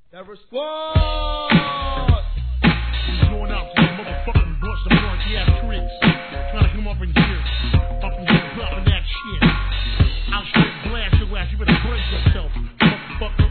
Never squad! He's going out to the motherfucking bus of funky ass tricks. Trying to come up in here. Up in here, dropping that shit. I'll straight blast your ass. You better brace yourself, motherfucker.